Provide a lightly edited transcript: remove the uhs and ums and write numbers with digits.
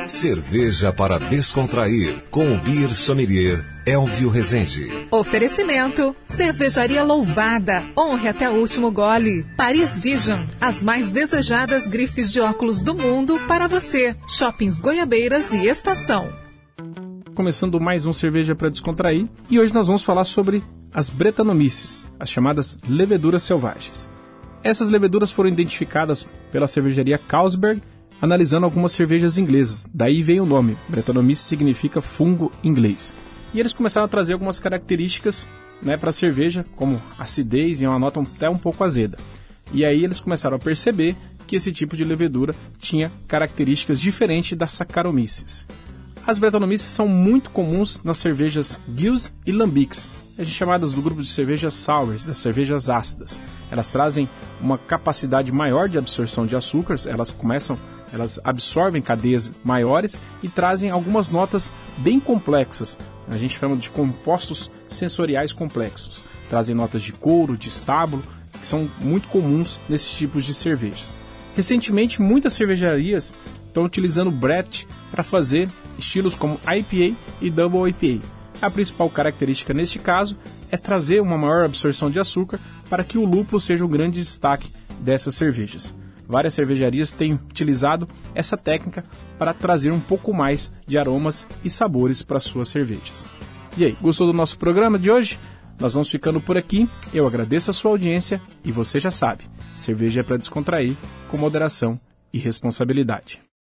Cerveja para descontrair, com o Beer Sommelier Elvio Rezende. Oferecimento: Cervejaria Louvada. Honre até o último gole. Paris Vision, as mais desejadas grifes de óculos do mundo para você. Shoppings Goiabeiras e Estação. Começando mais um Cerveja para Descontrair, e hoje nós vamos falar sobre as Brettanomyces, as chamadas leveduras selvagens. Essas leveduras foram identificadas pela cervejaria Carlsberg, analisando algumas cervejas inglesas. Daí veio o nome. Brettanomyces significa fungo inglês. E eles começaram a trazer algumas características, para a cerveja, como acidez e uma nota até um pouco azeda. E aí eles começaram a perceber que esse tipo de levedura tinha características diferentes das Saccharomyces. As Brettanomyces são muito comuns nas cervejas Gueuze e Lambics, chamadas do grupo de cervejas sours, das cervejas ácidas. Elas trazem uma capacidade maior de absorção de açúcares, elas absorvem cadeias maiores e trazem algumas notas bem complexas. A gente chama de compostos sensoriais complexos. Trazem notas de couro, de estábulo, que são muito comuns nesses tipos de cervejas. Recentemente, muitas cervejarias estão utilizando Brett para fazer estilos como IPA e Double IPA. A principal característica neste caso é trazer uma maior absorção de açúcar para que o lúpulo seja o grande destaque dessas cervejas. Várias cervejarias têm utilizado essa técnica para trazer um pouco mais de aromas e sabores para suas cervejas. E aí, gostou do nosso programa de hoje? Nós vamos ficando por aqui. Eu agradeço a sua audiência e você já sabe, cerveja é para descontrair, com moderação e responsabilidade.